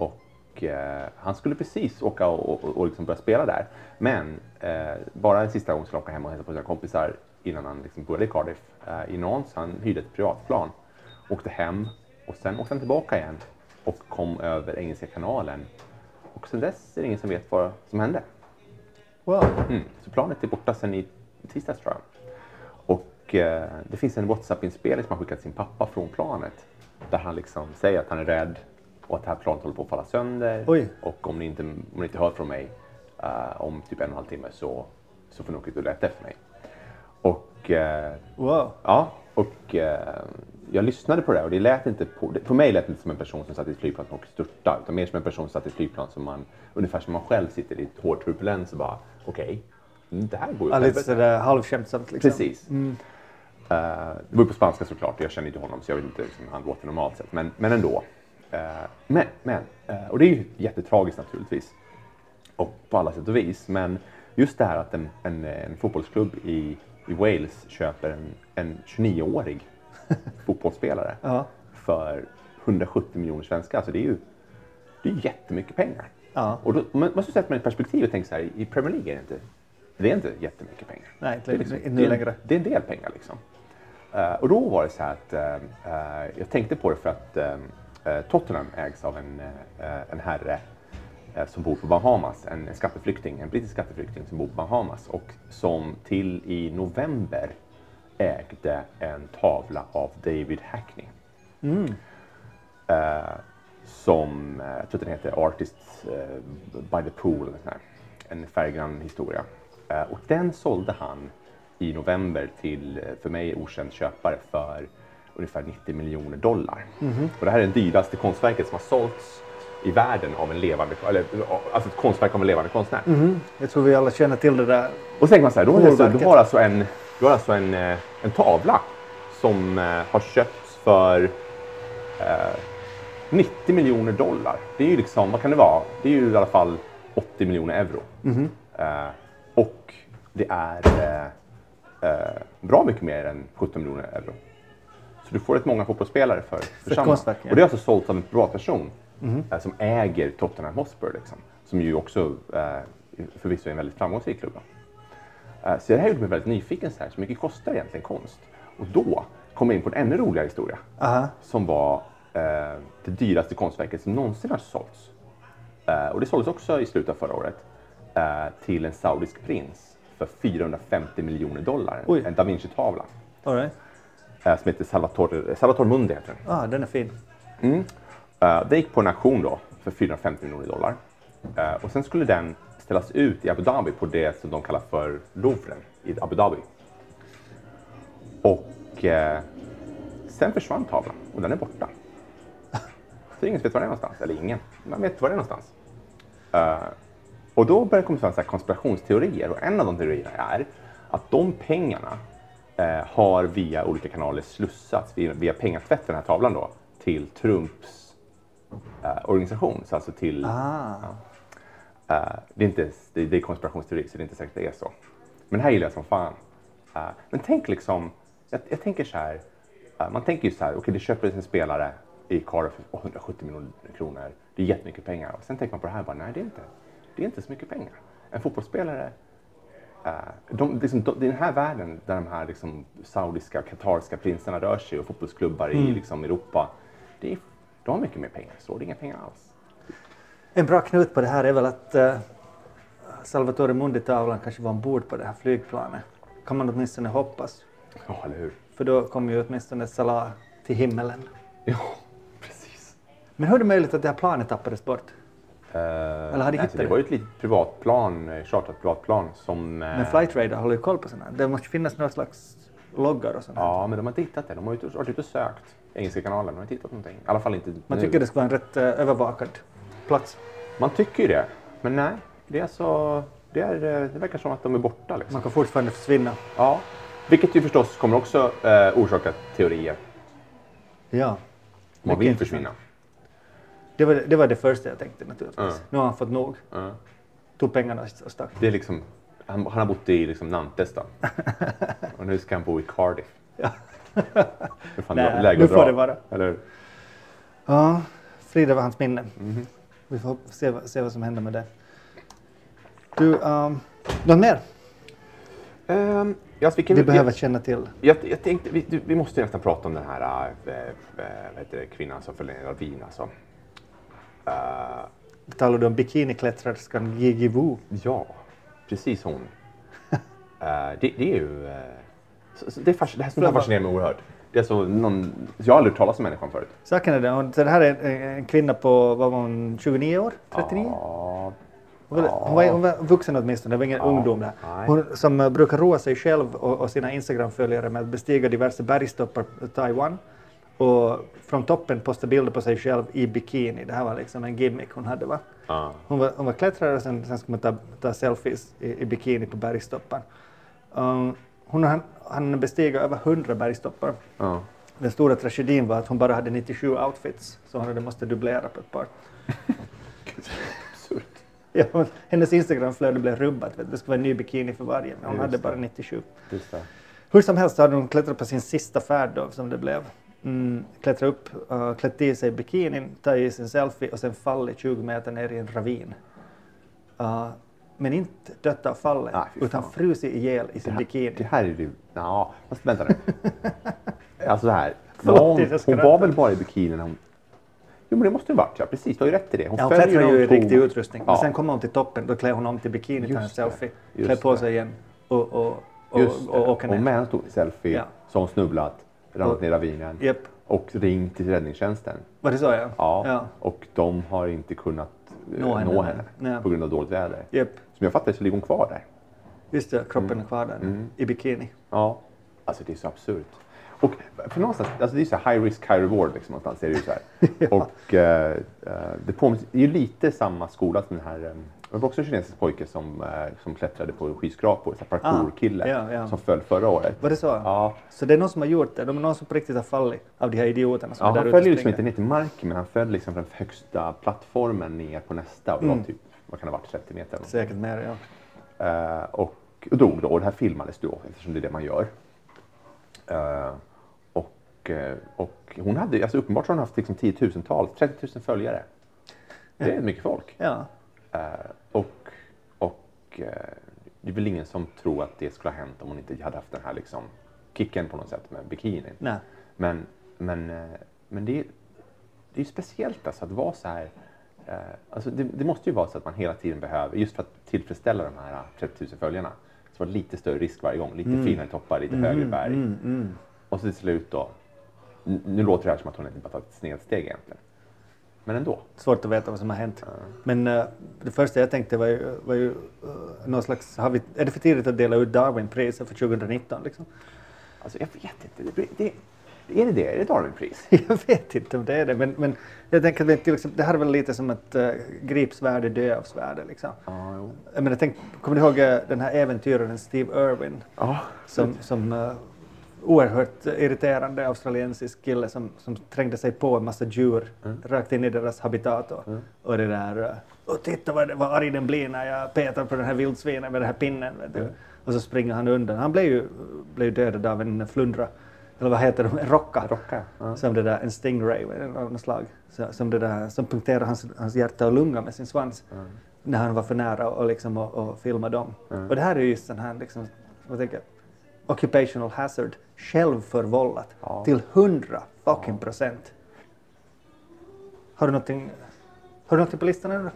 han skulle precis åka och liksom börja spela där. Men bara en sista gång skulle han åka hem och hälsa på sina kompisar innan han liksom började i Cardiff i Nantes. Han hyrde ett privatplan, åkte hem och sen åkte han tillbaka igen och kom över Engelska kanalen. Och sen dess är det ingen som vet vad som hände. Wow. Så planet är borta sen i tisdags, tror jag. Och det finns en WhatsApp-inspelning som har skickat sin pappa från planet. Där han liksom säger att han är rädd och att det här planet håller på att falla sönder. Oj. Och om ni inte hör från mig om typ 1,5 timme så får ni åka ut och leta efter mig. Och wow. Ja, och jag lyssnade på det och det lät inte på mig lät det inte som en person som satt i ett flygplan och störtade, utan mer som en person som satt i ett flygplan som man, ungefär som man själv sitter i ett hård turbulens och bara okej, det här går ju lite sådär halvskämtsamt liksom. Precis. Det var på spanska såklart, jag känner inte honom så jag vet inte liksom, han låter normalt sett, men ändå. Och det är ju jättetragiskt naturligtvis och på alla sätt och vis, men just det här att en fotbollsklubb i Wales köper en 29-årig fotbollsspelare för 170 miljoner svenskar. Alltså det är ju jättemycket pengar. Ja. Och då man måste sätta med ett perspektiv och tänka så här, i Premier League det är inte jättemycket pengar. Nej, det är liksom, inte längre. Det är en del pengar liksom. Och då var det så här att jag tänkte på det för att Tottenham ägs av en herre som bor på Bahamas, en brittisk skatteflykting som bor på Bahamas och som till i november ägde en tavla av David Hackney. Som, jag tror att den heter Artists by the Pool, en färggrann historia. Och den sålde han i november till, för mig okänd köpare, för ungefär $90 miljoner. Och det här är det dyraste konstverket som har sålts i världen av alltså ett konstverk av en levande konstnär. Jag tror vi alla känner till det där. Och så tänker man så här, du har alltså en tavla som har köpts för $90 miljoner. Det är ju liksom, vad kan det vara? Det är ju i alla fall 80 miljoner euro. Och det är bra mycket mer än 17 miljoner euro. Så du får rätt många fotbollsspelare för samma. Och det är alltså sålt av en privatperson som äger Tottenham Hotspur liksom. Som ju också förvisso är en väldigt framgångsrik klubb. Så det här gjorde mig väldigt nyfiken så här. Så mycket kostar egentligen konst? Och då kom jag in på en ännu roligare historia. Som var det dyraste konstverket som någonsin har sålts. Och det såldes också i slutet av förra året till en saudisk prins för $450 miljoner. Oj. En Da Vinci-tavla. All right. Som heter Salvatore Mundi heter den. Den är fin. Det gick på en auktion då för $450 miljoner. Och sen skulle den ställas ut i Abu Dhabi på det som de kallar för Louvren i Abu Dhabi. Och sen försvann tavlan och den är borta. Så ingen vet var det är någonstans. Eller ingen. Man vet var det är någonstans. Och då börjar det komma fram så här konspirationsteorier. Och en av de teorierna är att de pengarna har via olika kanaler slussats via pengatvätt den här tavlan då till Trumps organisation. Så alltså till... det är konspirationsteori så det är inte säkert det är så. Men det här gillar jag som fan. Men tänk liksom... Jag tänker så här... man tänker ju så här, okej, det köper en spelare i Cardiff för 170 miljoner kronor. Det är jättemycket pengar. Och sen tänker man på det här bara, nej det är inte så mycket pengar. En fotbollsspelare, det är den här världen där de här liksom, saudiska, katarska prinsarna rör sig och fotbollsklubbar i liksom, Europa. De har mycket mer pengar, så det är inga pengar alls. En bra knut på det här är väl att Salvatore Mundi-tavlan kanske var ombord på det här flygplanet. Kan man åtminstone hoppas. Ja, eller hur? För då kommer ju åtminstone Salah till himmelen. Ja, precis. Men hur är det möjligt att det här planet tappades bort? Eller hade hittat det var ju ett litet privatplan, chartrat privatplan som... Men Flight Radar håller ju koll på sådana. Det måste finnas några slags loggar och sånt. Ja, men de har inte hittat det. De har varit ute och sökt Engelska kanalen. De har inte hittat någonting. I alla fall inte Man tycker det ska vara en rätt övervakad plats. Man tycker ju det. Men nej, det är alltså... Det verkar som att de är borta. Liksom. Man kan fortfarande försvinna. Ja, vilket ju förstås kommer också orsaka teorier. Ja. Man vill försvinna. Det var det första jag tänkte naturligtvis. Nu har han fått nog. Tog pengarna och stack. Det är liksom, han har bott i liksom Nantes då. Och nu ska han bo i Cardiff. Ja. Nu får det vara. Eller? Ja, Frida var hans minne. Vi får se vad som händer med det. Du, något mer? Vi behöver känna till. Jag tänkte, vi måste nästan prata om den här kvinnan som följer en ravin. Alltså. Talar du om bikiniklätterskan Gigi Wu? Ja, precis hon. Det är ju... det här fascinerar mig oerhört. Det är så jag har aldrig talat om människan förut. Saken är det. Så det här är en kvinna på, vad var hon, 29 år? 39? Ja. Hon var vuxen åtminstone, det var ingen ungdom där. Hon som brukar roa sig själv och sina Instagram-följare med att bestiga diverse bergstoppar i Taiwan. Och från toppen posta bilder på sig själv i bikini. Det här var liksom en gimmick hon hade, va? Hon var klättrare och sen ska man ta selfies i bikini på bergstoppar. Han bestiga över 100 bergstoppar. Den stora tragedin var att hon bara hade 97 outfits. Så hon hade måste dubblera på ett par. Absurt. Ja, hennes Instagram-flöde blev rubbat. Det skulle vara en ny bikini för varje. Men hon hade bara 97. Hur som helst hade hon klättrat på sin sista färd då, som det blev. Klättra upp, klätt i sig bikinin, ta i sin selfie och sen fallit 20 meter ner i en ravin. Men inte dött av fallet, utan frusit ihjäl i sin bikini. Det här är ju... Ja, fast vänta nu. Alltså det här. Hon var väl bara i bikinin när hon... Jo, men det måste ju varit, ja. Precis, du har ju rätt i det. Hon klättrar ju i riktig utrustning. Men sen kommer hon till toppen, då klär hon om till bikini, tar en selfie, klär på sig igen och åker ner. Och med en stor selfie så har hon snubblat, ramlat ner i ravinen och ringt till räddningstjänsten. Var det så, ja? Ja. Och de har inte kunnat nå henne på grund av dåligt väder. Som jag fattar så ligger hon kvar där. Just det, kroppen är kvar där i bikini. Ja, alltså det är så absurt. Och för någonstans, alltså det är så här high risk, high reward liksom någonstans är det ju så här. Och det är ju lite samma skola som den här, det var också en kinesisk pojke som klättrade på skyskrapor, så parkourkille som föll förra året. Var det så? Ja. Så det är någon som har gjort det, de är någon som på riktigt har fallit av de här idioterna som är där han ute föll liksom inte ner till marken, men han föll liksom från högsta plattformen ner på nästa och det var typ, vad kan det ha varit, 30 meter? Säkert mer, ja. Och dog då, och det här filmades då eftersom det är det man gör. Och hon hade, alltså uppenbart har hon haft liksom 10-tusentals, 30 000 följare. Det är mycket folk. Ja. Det är väl ingen som tror att det skulle ha hänt om hon inte hade haft den här liksom kicken på något sätt med bikinin. Nej. Men det är ju speciellt alltså att vara så här. Alltså det måste ju vara så att man hela tiden behöver, just för att tillfredsställa de här 30 000 följarna, så var det lite större risk varje gång, lite finare toppar, lite högre berg. Och så till slut då, nu låter det här som att hon inte bara tagit ett snedsteg egentligen. Men ändå. Svårt att veta vad som har hänt. Men det första jag tänkte var ju någon slags, är det för tidigt att dela ut Darwin-priset för 2019 liksom? Alltså jag vet inte, är det Darwin-pris? Jag vet inte om det är det, men jag tänker att det här är väl lite som ett gripsvärde, döavsvärde liksom. Men jag tänkte, kommer du ihåg den här äventyraren Steve Irwin? Som oerhört irriterande australiensisk kille som trängde sig på en massa djur rakt in i deras habitat och det där och titta vad arg den blir när jag petar på den här vildsvinen med den här pinnen, vet du. Och så springer han undan. Han blev ju dödad av en flundra, eller vad heter det, en rocka som det där, en stingray av något slag, som punkterade hans hjärta och lunga med sin svans när han var för nära och filma dem. Och det här är ju just den här liksom, vad tänker jag, occupational hazard, självförvållat till 100% Har du någonting på listan eller?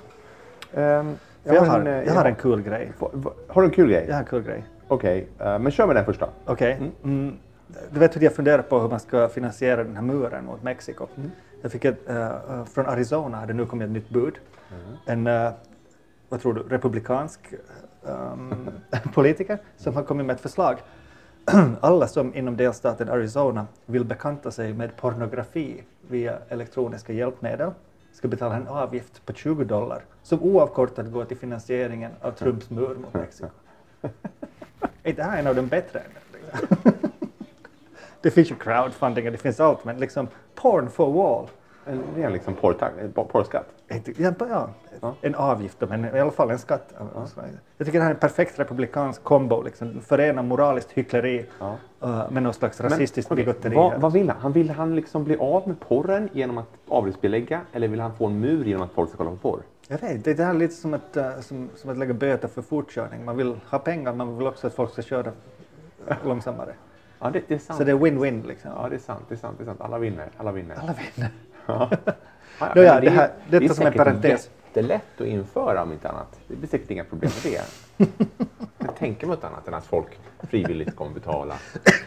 Jag har en kul grej. Har du en kul grej? Jag har en kul grej. Okej, men kör med den första. Okej. Du vet hur jag funderar på hur man ska finansiera den här muren mot Mexiko. Jag fick från Arizona hade nu kommit ett nytt bud. En, vad tror du, republikansk politiker som har kommit med ett förslag. Alla som inom delstaten Arizona vill bekanta sig med pornografi via elektroniska hjälpmedel ska betala en avgift på $20 som oavkortat går till finansieringen av Trumps mur mot Mexiko. Är det här en av de bättre? Det finns ju crowdfunding och det finns allt, men liksom porn for wall. En ren liksom porrskatt. En avgift, men i alla fall en skatt. Jag tycker det här är en perfekt republikansk kombo. Liksom. Förena moraliskt hyckleri med någon slags rasistiskt bigotteri. Vad vill han? Vill han liksom bli av med porren genom att avgiftsbelägga, eller vill han få en mur genom att folk ska kolla på porr? Jag vet, det är lite som att lägga böter för fortkörning. Man vill ha pengar, men man vill också att folk ska köra långsammare. Ja, det är sant. Så det är win-win liksom. Ja, det är sant. Alla vinner. Ja. Det är som en parentes. jättelätt att införa om inte annat. Det blir säkert inga problem med det. Jag tänker mig något annat än att folk frivilligt kommer betala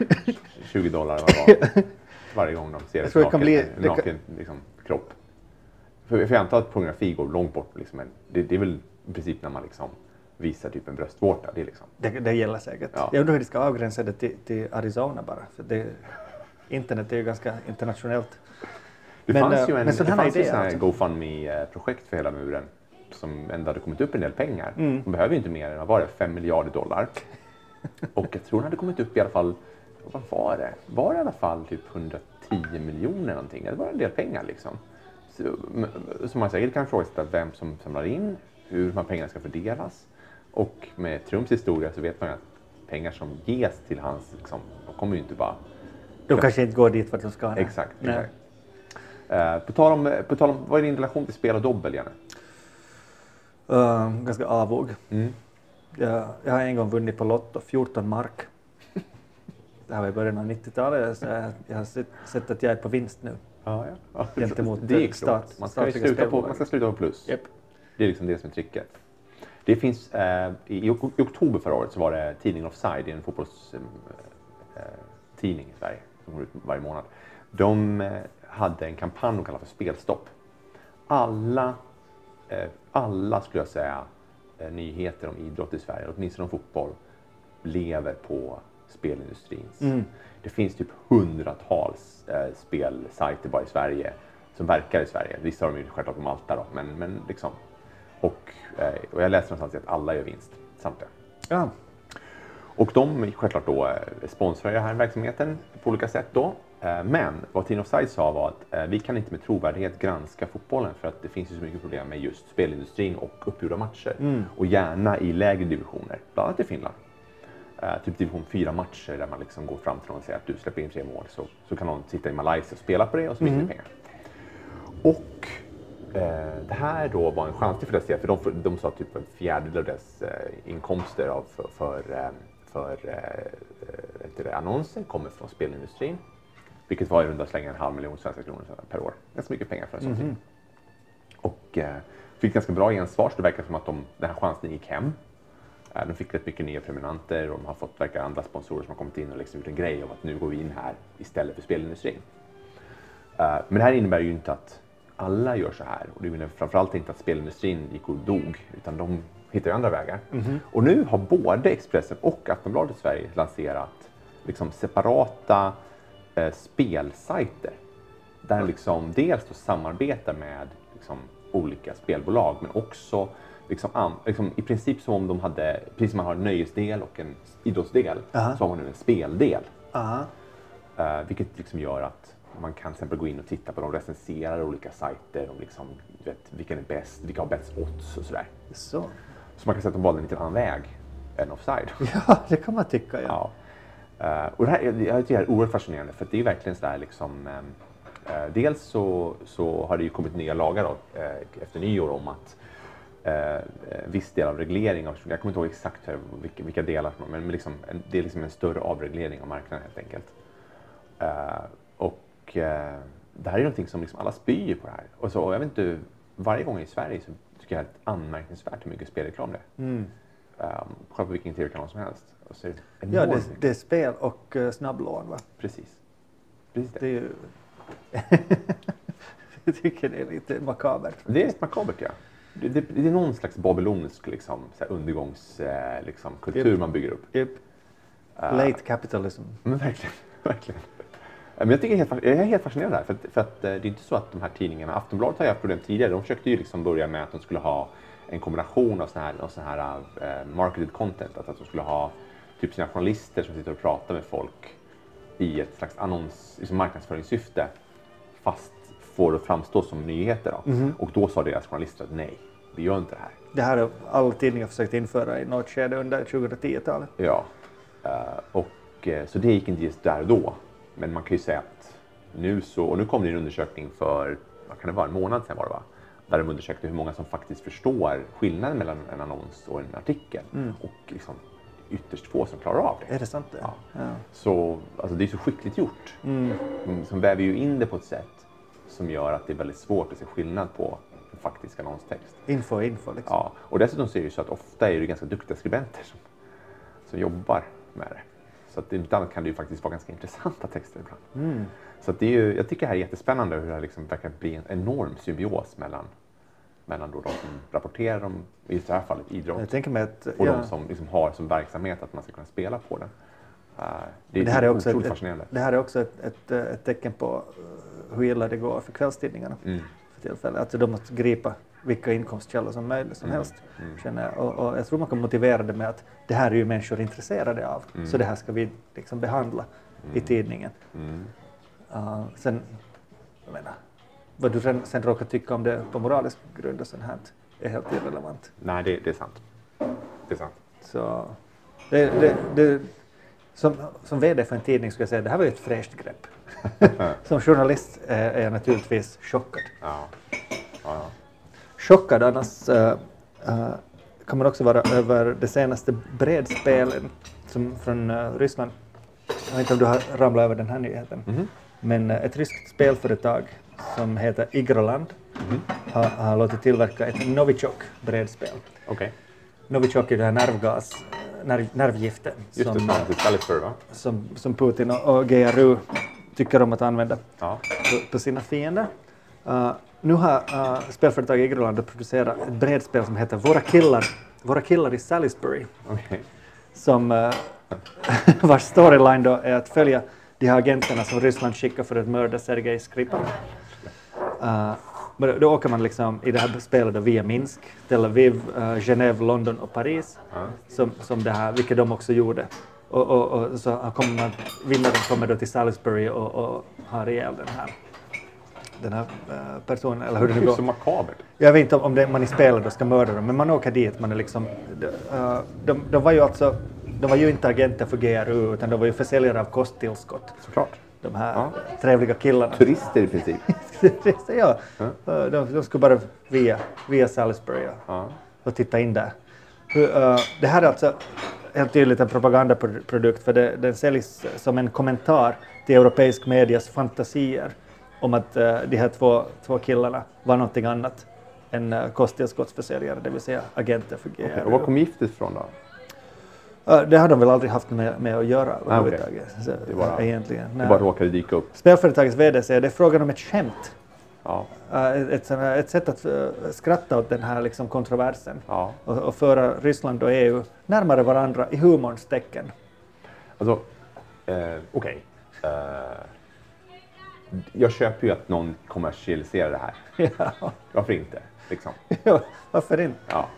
$20 varje gång de ser en naken liksom, kropp. För jag antar att pornografi går långt bort. Liksom, det är väl i princip när man liksom visar typ en bröstvårta. Det gäller säkert. Ja. Jag undrar hur de ska avgränsa det till Arizona bara. För internet är ju ganska internationellt. Det fanns ju en GoFundMe-projekt för hela muren som ändå hade kommit upp en del pengar. De behöver ju inte mer än $5 miljarder. Och jag tror den hade kommit upp i alla fall, vad var det? Var det i alla fall typ 110 miljoner någonting? Det var en del pengar liksom. Så man säkert kan fråga sig vem som samlar in, hur de här pengarna ska fördelas. Och med Trumps historia så vet man att pengar som ges till hans, liksom, de kommer ju inte bara... De kanske inte går dit för att de ska. Exakt. På tal om, vad är din relation till spel och dobbel, Janne? Ganska avog. Jag har en gång vunnit på Lotto 14 mark. Det här var i början av 90-talet. Så jag har sett att jag är på vinst nu. Ja. Gentemot det är klart. Man ska sluta på plus. Yep. Det är liksom det som är tricket. Det finns, i oktober förra året så var det tidningen Offside, en fotbollstidning i Sverige som går ut varje månad. De hade en kampanj de kallar för spelstopp. Alla skulle jag säga nyheter om idrott i Sverige, åtminstone om fotboll, lever på spelindustrins. Det finns typ hundratals spelsajter bara i Sverige som verkar i Sverige. Vissa har de ju självklart på Malta då, men liksom. Och jag läste någonstans att alla gör vinst samtidigt. Ja. Och de självklart då sponsrar den här verksamheten på olika sätt då. Men vad Team Offside sa var att vi kan inte med trovärdighet granska fotbollen för att det finns ju så mycket problem med just spelindustrin och uppgjorda matcher. Och gärna i lägre divisioner, bland annat i Finland. Typ division 4 matcher där man liksom går fram till någon och säger att du släpper in 3 mål så kan någon sitta i Malaysia och spela på det och så vinner pengar. Och det här då var en chans till för det, för de sa typ en fjärdedel av dess inkomster för annonser kommer från spelindustrin. Vilket var i runda slängen 500 000 svenska kronor per år. Ganska mycket pengar för en sån tid. Och fick ganska bra gensvar, så det verkar som att den här chansen gick hem. De fick rätt mycket nya prenumeranter och de har fått andra sponsorer som har kommit in och liksom gjort en grej av att nu går vi in här istället för spelindustrin. Men det här innebär ju inte att alla gör så här. Och det innebär framförallt inte att spelindustrin gick och dog, utan de hittar ju andra vägar. Och nu har både Expressen och Aftonbladet i Sverige lanserat liksom separata spelsajter. Där liksom dels då samarbetar med liksom olika spelbolag, men också liksom i princip som om de hade, precis som man har en nöjesdel och en idrottsdel, så har man nu en speldel. Vilket liksom gör att man kan till exempel gå in och titta på de recenserar olika sajter om liksom, vilken är bäst, vilka har bäst odds och sådär. Så man kan sätta de valde en liten annan väg än Offside. Ja, det kan man tycka, ja. Och det här, jag tycker det är oerhört fascinerande, för det är verkligen sådär liksom, dels så har det ju kommit nya lagar då, efter nyår om att viss del av reglering, jag kommer inte ihåg exakt vilka delar, men liksom, det är liksom en större avreglering av marknaden helt enkelt. Det här är någonting som liksom alla spyr på det här. Och jag vet inte, varje gång i Sverige så tycker jag att det är anmärkningsvärt hur mycket spelreklam det är. Själv på vilken tv-kanal som helst. Ja, det är spel och snabblån, va? Precis det. Är ju jag tycker det är lite makabert. Det är makabert, ja. Det är någon slags babylonisk liksom, kultur liksom, man bygger upp. Late capitalism. Men verkligen. Men jag är helt fascinerad här, för att det är inte så att de här tidningarna, Aftonbladet har ju haft problem tidigare, de försökte ju liksom börja med att de skulle ha en kombination av sån här marketed content, att de skulle ha typ sina journalister som sitter och pratar med folk i ett slags annons, liksom marknadsföringssyfte, fast få det att framstå som nyheter. Då. Och då sa deras journalister att nej, vi gör inte det här. Det här har alla tidningar försökt införa i något skede under 2010-talet. Ja, så det gick inte just där och då. Men man kan ju säga att nu kom det en undersökning för, vad kan det vara, en månad sedan var det va? Där de undersökte hur många som faktiskt förstår skillnaden mellan en annons och en artikel. Och liksom ytterst få som klarar av det. Är det sant det? Ja. Så alltså, det är så skickligt gjort. Som väver ju in det på ett sätt som gör att det är väldigt svårt att se skillnad på en faktisk annonstext. Info liksom. Ja, och dessutom så är det ju så att ofta är det ganska duktiga skribenter som jobbar med det. Så att ibland kan det ju faktiskt vara ganska intressanta texter ibland. Så att det är ju, jag tycker det här är jättespännande hur det liksom verkar bli en enorm symbios mellan då de som rapporterar om, i det här fallet, idrott. Jag tänker mig att, och de som liksom har som verksamhet att man ska kunna spela på den. Det här är också otroligt fascinerande. Det här är också ett tecken på hur illa det går för kvällstidningarna för tillfället. Alltså de måste gripa vilka inkomstkällor som möjligt som helst. Känner jag. Och jag tror man kan motivera det med att det här är ju människor intresserade av. Så det här ska vi liksom behandla i tidningen. Sen, jag menar, vad du sen råkar tycka om det på moralisk grund och sånt här är helt irrelevant. Nej, det är sant. Det är sant. Så som vd för en tidning skulle jag säga det här var ju ett fräscht grepp. Som journalist är jag naturligtvis chockad. Ja. Chockad annars kan man också vara över det senaste brädspelen som från Ryssland. Jag vet inte om du har ramlat över den här nyheten. Men ett ryskt spelföretag som heter Igroland har låtit tillverka ett Novichok-brädspel. Okay. Novichok är det här nervgiftet som Putin och GRU tycker om att använda på sina fiender. Nu har spelföretaget Igroland producerat ett brädspel som heter Våra killar i Salisbury. Okay. Som vars storyline då är att följa de här agenterna som Ryssland skickar för att mörda Sergej Skripal. Då åker man liksom i det här spelet då via Minsk, Tel Aviv, Genève, London och Paris. Som det här, vilket de också gjorde. Och så vinnaren kommer då till Salisbury och har ihjäl den här personen, eller hur det nu går. Det är så makabert. Jag vet inte om man i spelet då ska mörda dem, men man åker dit, man är liksom, de var ju inte agenter för GRU, utan de var ju försäljare av kosttillskott. Såklart. De här trevliga killarna. Turister i princip. Ja. De skulle bara via Salisbury och titta in där. Det här är alltså helt tydligt en propagandaprodukt, för den säljs som en kommentar till europeisk medias fantasier om att de här två killarna var någonting annat än kosttillskottsförsäljare, det vill säga agenter för GRU. Okay. Och var kom giftet från då? Det har de väl aldrig haft med att göra överhuvudtaget. Det bara råkade dyka upp. Spelföretagets vd säger att det är frågan om ett skämt. Ja. Ett sätt att skratta åt den här liksom kontroversen. Ja. Och föra Ryssland och EU närmare varandra i humorns tecken. Alltså, okej. Jag köper ju att någon kommersialiserar det här. Ja. Varför inte? Liksom. Ja, varför inte? Ja.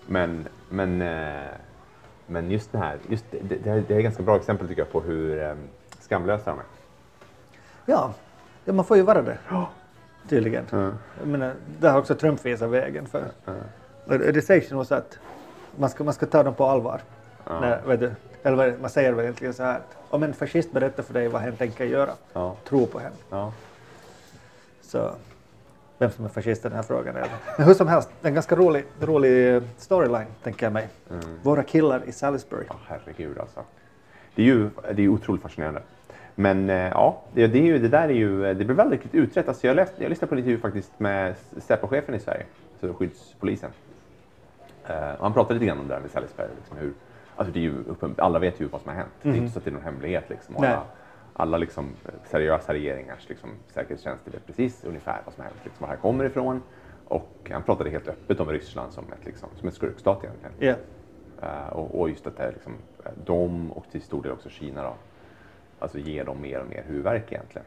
Men just det här, det är ett ganska bra exempel tycker jag på hur skamlösa de är. Ja, man får ju vara det. Tydligen. Jag menar, det har också Trump visat vägen för. Det sägs ju nog så att man ska ta dem på allvar. Vet du, eller man säger väl egentligen så här, om en fascist berättar för dig vad hen tänker göra, tro på henne. Så vem som är fascist i den här frågan är det. Men hur som helst, en ganska rolig storyline tänker jag mig. Våra killar i Salisbury. Herregud alltså. Det är ju otroligt fascinerande. Men det blir väldigt utrett. Alltså jag lyssnade på en intervju faktiskt med Säpo-chefen i Sverige, så skyddspolisen. Han pratade lite grann om det där med Salisbury. Liksom hur, alltså det är ju alla vet ju vad som har hänt. Det är inte så att det är någon hemlighet. Liksom. Alla liksom, seriösa regeringars liksom, säkerhetstjänster vet precis ungefär vad som har hänt. Liksom, var det här kommer ifrån. Och han pratade helt öppet om Ryssland som ett skurkstat egentligen. Yeah. Och just att det är liksom, de och till stor del också Kina då, alltså ger dem mer och mer huvudvärk egentligen.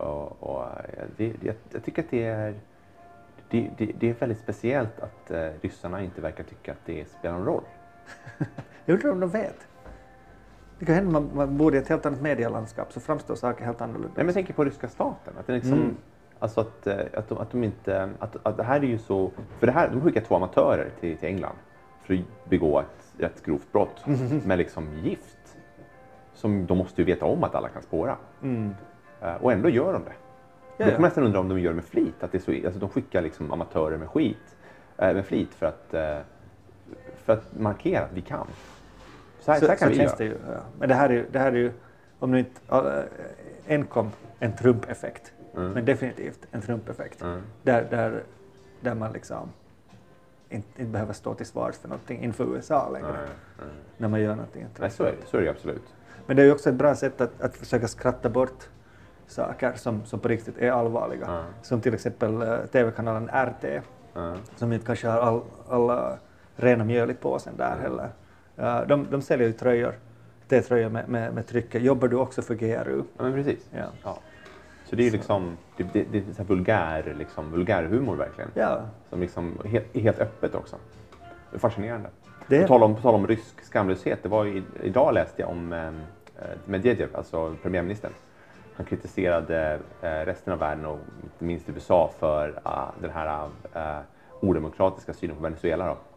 Jag tycker att det är väldigt speciellt att ryssarna inte verkar tycka att det spelar någon roll. Jag undrar om de vet. Det kan hända man bor i ett helt annat medielandskap så framstår saker helt annorlunda. Nej, men jag tänker på ryska staten. Att det liksom, Alltså att de inte... Att det här är ju så... För det här, de skickar 2 amatörer till England för att begå ett grovt brott med liksom gift. Som de måste ju veta om att alla kan spåra. Och ändå gör de det. Då kan man nästan undra om de gör det med flit. Att det är så, alltså de skickar liksom amatörer med flit för att markera att vi kan. Så här kan vi göra. Det ju, ja. Men det här är ju om det inte enkom en Trump-effekt. Men definitivt en Trump-effekt. Där man liksom inte behöver stå till svars för någonting inför USA längre. När man gör någonting. Nej, så är det absolut. Men det är ju också ett bra sätt att försöka skratta bort saker som på riktigt är allvarliga. Som till exempel TV-kanalen RT. Som inte kanske har alla rena mjöl i påsen där heller. De säljer ju tröjor. T-tröjor med trycket. Jobbar du också för GRU? Ja, men precis. Ja. Så det är ju liksom, det är så här vulgär humor verkligen. Ja. Som liksom är helt öppet också. Det är fascinerande. På tal om rysk skamlöshet, det var idag läste jag om Medvedev, alltså premiärministern. Han kritiserade resten av världen och inte minst USA för den här odemokratiska synen på Venezuela då.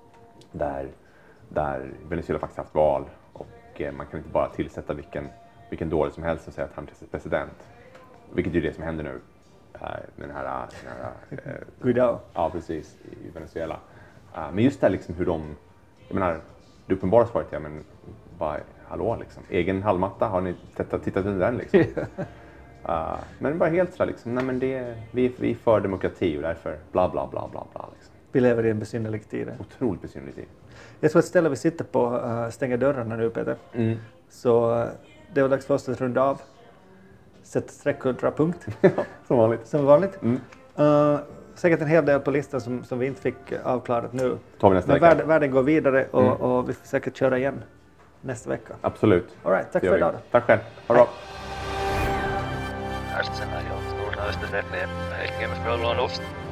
Där Venezuela faktiskt haft val och man kan inte bara tillsätta vilken dålig som helst och säga att han är president. Vilket är det som händer nu med den här Guidao. Ja, precis, i Venezuela. Men just det liksom hur jag menar, det uppenbara svaret är, men bara, hallå liksom, egen halmmatta, har ni tittat under den liksom? Men bara helt så liksom, nej men vi är för demokrati och därför bla bla bla bla bla liksom. Vi lever i en besynnerlig tid. Otroligt besynnerlig tid. Jag tror att stället vi sitter på stänger dörrarna nu, Peter. Så det var dags för oss att runda av. Sätta streck och dra punkt. Som vanligt. Säkert en hel del på listan som vi inte fick avklarat nu. Men världen går vidare och vi får säkert köra igen nästa vecka. Absolut. All right, tack för idag då. Tack själv. Ha det bra. Härsenä jo suurnaisten Helgem luonnosta.